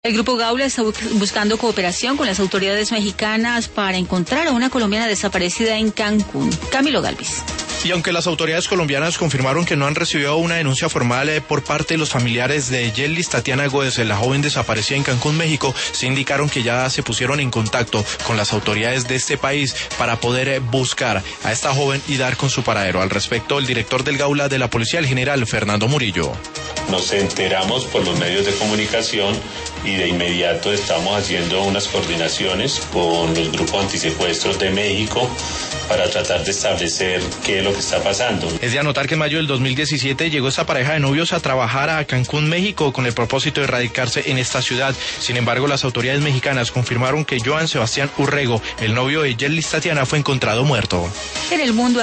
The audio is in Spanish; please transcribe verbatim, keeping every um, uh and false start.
El Grupo Gaula está buscando cooperación con las autoridades mexicanas para encontrar a una colombiana desaparecida en Cancún. Camilo Galvis. Y aunque las autoridades colombianas confirmaron que no han recibido una denuncia formal eh, por parte de los familiares de Yellis Tatiana Gómez, la joven desaparecida en Cancún, México, se indicaron que ya se pusieron en contacto con las autoridades de este país para poder eh, buscar a esta joven y dar con su paradero. Al respecto, el director del Gaula de la Policía, el general Fernando Murillo. Nos enteramos por los medios de comunicación y de inmediato estamos haciendo unas coordinaciones con los grupos antisecuestros de México para tratar de establecer qué es lo que está pasando. Es de anotar que en mayo del dos mil diecisiete llegó esta pareja de novios a trabajar a Cancún, México, con el propósito de radicarse en esta ciudad. Sin embargo, las autoridades mexicanas confirmaron que Joan Sebastián Urrego, el novio de Yellis Tatiana, fue encontrado muerto. En el mundo